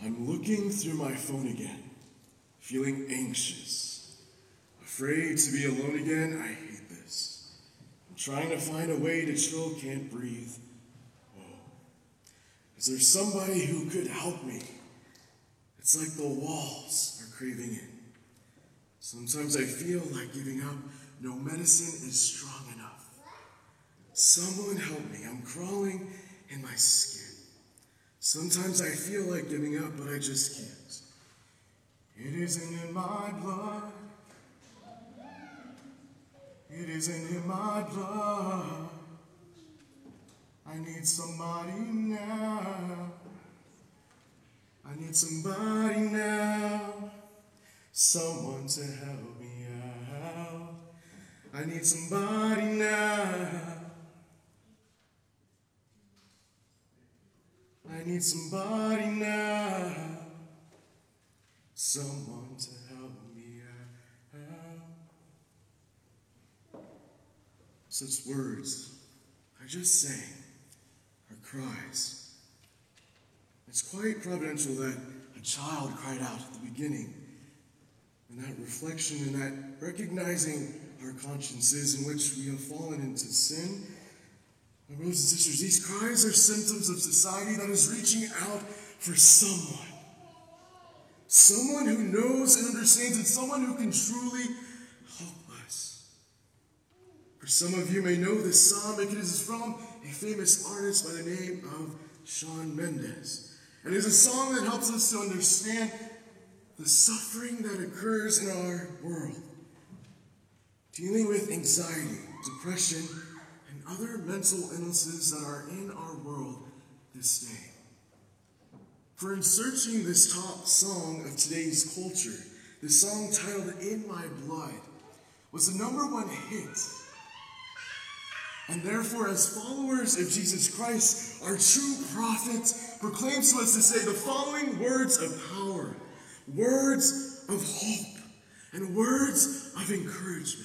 I'm looking through my phone again, feeling anxious, afraid to be alone again. I hate this. I'm trying to find a way to chill, can't breathe. Oh, is there somebody who could help me? It's like the walls are craving in. Sometimes I feel like giving up. No medicine is strong enough. Someone help me. I'm crawling in my skin. Sometimes I feel like giving up, but I just can't. It isn't in my blood. It isn't in my blood. I need somebody now. I need somebody now. Someone to help me out. I need somebody now. I need somebody now. Someone to help me out. Such words I just sang are cries. It's quite providential that a child cried out at the beginning. And that reflection and that recognizing our consciences in which we have fallen into sin. My brothers and sisters, these cries are symptoms of society that is reaching out for someone. Someone who knows and understands, and someone who can truly help us. For some of you may know this psalm. It is from a famous artist by the name of Shawn Mendes. And it is a song that helps us to understand the suffering that occurs in our world. Dealing with anxiety, depression, and other mental illnesses that are in our world this day. For in searching this top song of today's culture, the song titled In My Blood was the #1 hit. And therefore, as followers of Jesus Christ, our true prophet proclaims to us to say the following words of power, words of hope, and words of encouragement.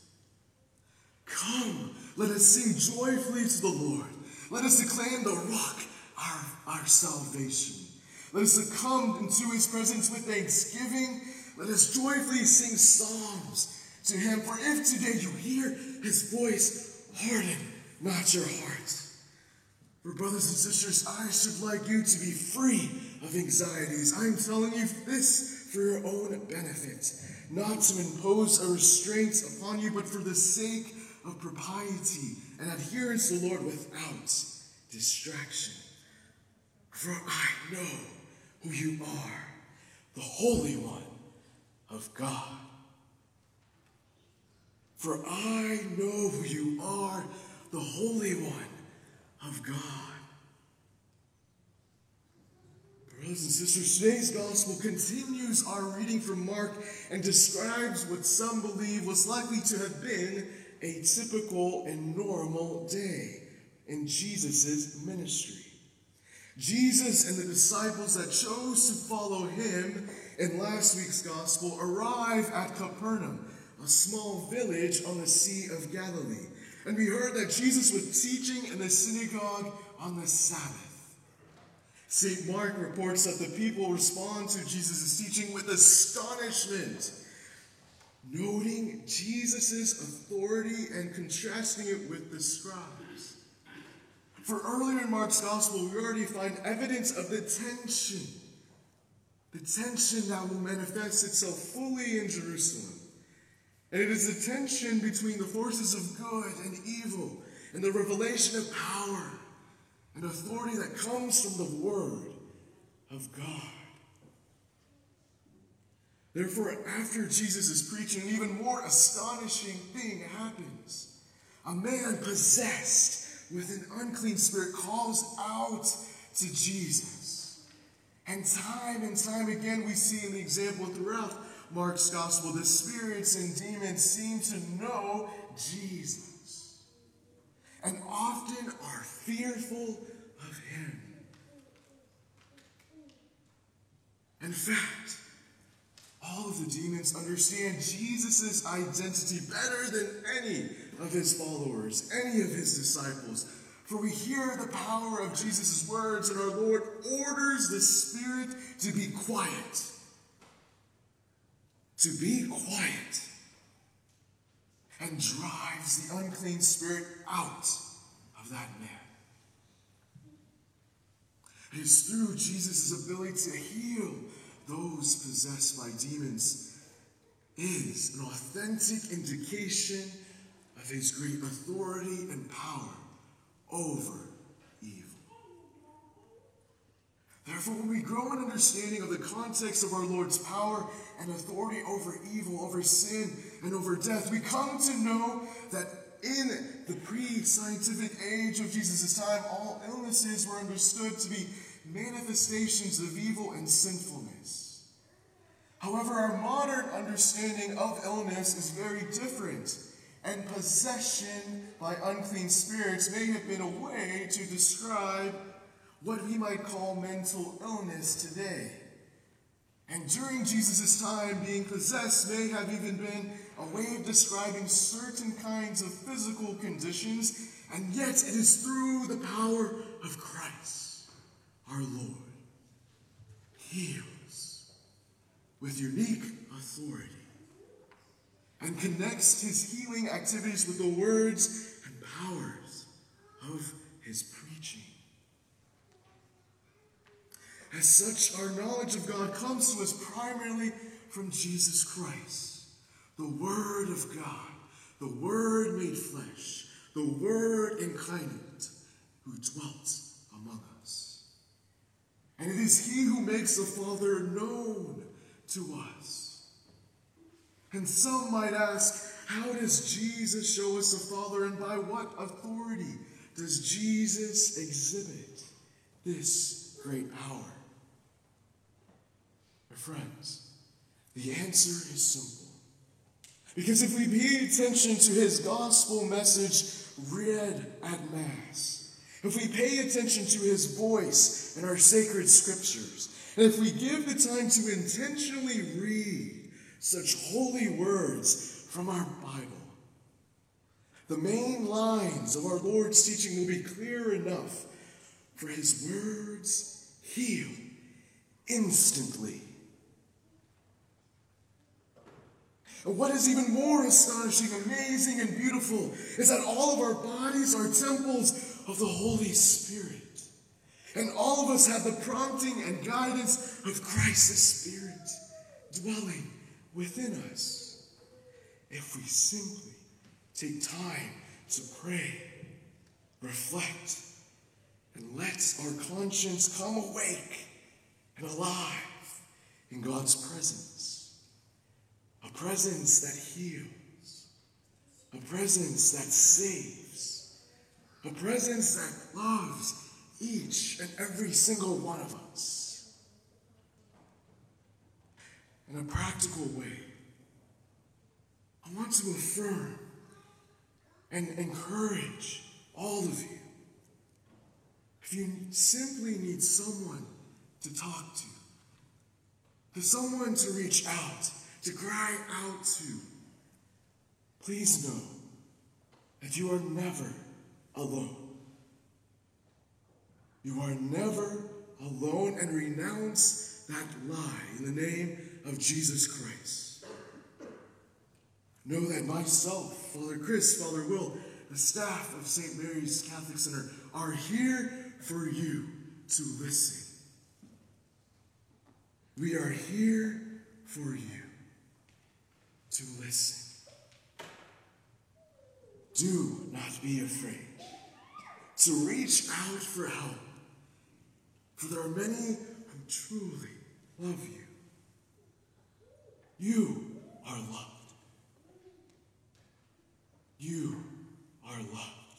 Come, let us sing joyfully to the Lord. Let us acclaim the rock, our salvation. Let us come into his presence with thanksgiving. Let us joyfully sing psalms to him. For if today you hear his voice, harden not your heart. For brothers and sisters, I should like you to be free of anxieties. I'm telling you this for your own benefit, not to impose a restraint upon you, but for the sake of propriety and adherence to the Lord without distraction. For I know who you are, the Holy One of God. For I know who you are, the Holy One of God. Brothers and sisters, today's gospel continues our reading from Mark and describes what some believe was likely to have been a typical and normal day in Jesus' ministry. Jesus and the disciples that chose to follow him in last week's gospel arrive at Capernaum, a small village on the Sea of Galilee. And we heard that Jesus was teaching in the synagogue on the Sabbath. St. Mark reports that the people respond to Jesus' teaching with astonishment, noting Jesus' authority and contrasting it with the scribes. For earlier in Mark's gospel, we already find evidence of the tension that will manifest itself fully in Jerusalem. And it is the tension between the forces of good and evil and the revelation of power and authority that comes from the Word of God. Therefore, after Jesus is preaching, an even more astonishing thing happens. A man possessed with an unclean spirit calls out to Jesus. And time again, we see in the example throughout Mark's gospel, the spirits and demons seem to know Jesus and often are fearful of him. In fact, all of the demons understand Jesus' identity better than any of his followers, any of his disciples. For we hear the power of Jesus' words, and our Lord orders the spirit to be quiet. To be quiet. And drives the unclean spirit out of that man. It is through Jesus' ability to heal those possessed by demons is an authentic indication of his great authority and power over evil. Therefore, when we grow in understanding of the context of our Lord's power and authority over evil, over sin, and over death, we come to know that in the pre-scientific age of Jesus' time, all illnesses were understood to be manifestations of evil and sinfulness. However, our modern understanding of illness is very different, and possession by unclean spirits may have been a way to describe what we might call mental illness today. And during Jesus' time, being possessed may have even been a way of describing certain kinds of physical conditions, and yet it is through the power of Christ, our Lord, heals with unique authority and connects his healing activities with the words and powers of his preaching. As such, our knowledge of God comes to us primarily from Jesus Christ, the Word of God, the Word made flesh, the Word incarnate, who dwelt among us. And it is he who makes the Father known to us. And some might ask, how does Jesus show us the Father, and by what authority does Jesus exhibit this great power? My friends, the answer is simple. Because if we pay attention to his gospel message read at Mass, if we pay attention to his voice in our sacred scriptures, and if we give the time to intentionally read such holy words from our Bible, the main lines of our Lord's teaching will be clear enough for his words heal instantly. And what is even more astonishing, amazing, and beautiful is that all of our bodies are temples of the Holy Spirit. And all of us have the prompting and guidance of Christ's Spirit dwelling within us if we simply take time to pray, reflect, and let our conscience come awake and alive in God's presence. A presence that heals, a presence that saves, a presence that loves each and every single one of us. In a practical way, I want to affirm and encourage all of you. If you simply need someone to talk to someone to reach out, to cry out to, please know that you are never alone. You are never alone, and renounce that lie in the name of Jesus Christ. Know that myself, Father Chris, Father Will, the staff of St. Mary's Catholic Center are here for you to listen. We are here for you to listen. Do not be afraid to reach out for help, for there are many who truly love you. You are loved. You are loved.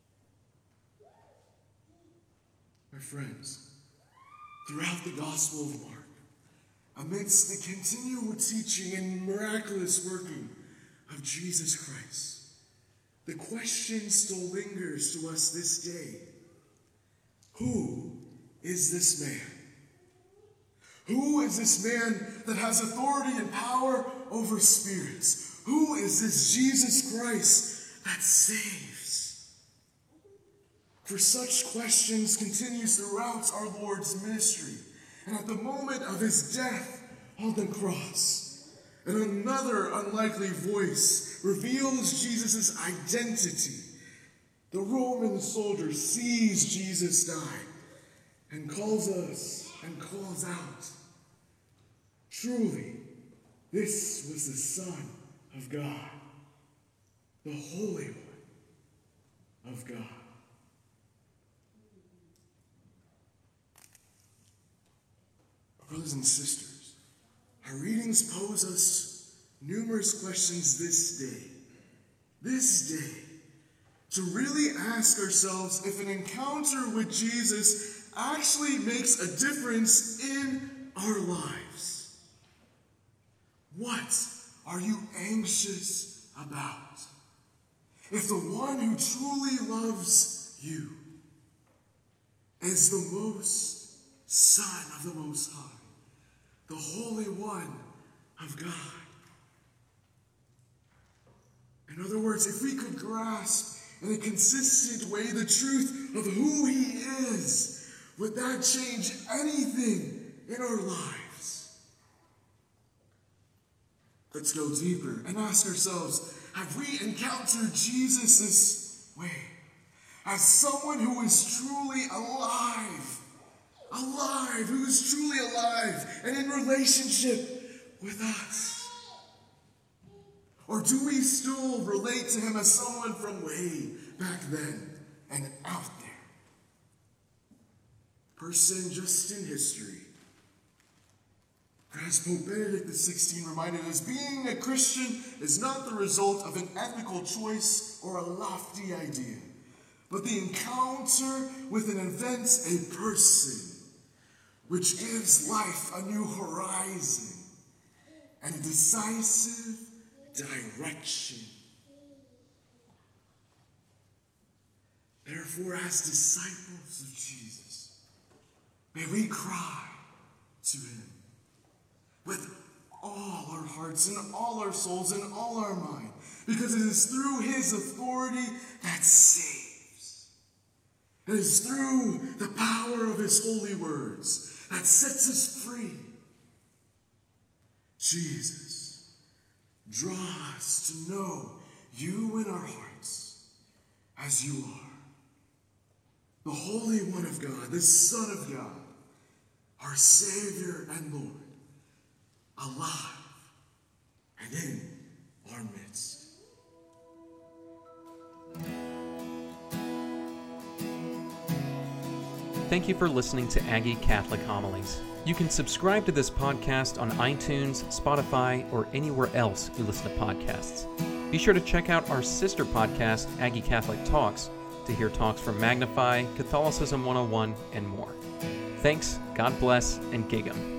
My friends, throughout the Gospel of Mark, amidst the continual teaching and miraculous working of Jesus Christ, the question still lingers to us this day. Who is this man? Who is this man that has authority and power over spirits? Who is this Jesus Christ that saves? For such questions continues throughout our Lord's ministry. And at the moment of his death on the cross, and another unlikely voice reveals Jesus' identity. The Roman soldier sees Jesus die and calls us and calls out, "Truly, this was the Son of God, the Holy One of God." Brothers and sisters, our readings pose us numerous questions this day, to really ask ourselves if an encounter with Jesus actually makes a difference in our lives. What are you anxious about? If the one who truly loves you is the Son of the Most High, the Holy One of God. In other words, if we could grasp in a consistent way the truth of who he is, would that change anything in our lives? Let's go deeper and ask ourselves, have we encountered Jesus this way? As someone who is truly alive, who is truly alive and in relationship with us? Or do we still relate to him as someone from way back then and out there? Person just in history. As Pope Benedict XVI reminded us, being a Christian is not the result of an ethical choice or a lofty idea, but the encounter with an event, a person, which gives life a new horizon and a decisive direction. Therefore, as disciples of Jesus, may we cry to him with all our hearts and all our souls and all our mind, because it is through his authority that saves. It is through the power of his holy words that sets us free. Jesus, draw us to know you in our hearts as you are, the Holy One of God, the Son of God, our Savior and Lord, alive and in our midst. Thank you for listening to Aggie Catholic Homilies. You can subscribe to this podcast on iTunes, Spotify, or anywhere else you listen to podcasts. Be sure to check out our sister podcast, Aggie Catholic Talks, to hear talks from Magnify, Catholicism 101, and more. Thanks, God bless, and gig 'em.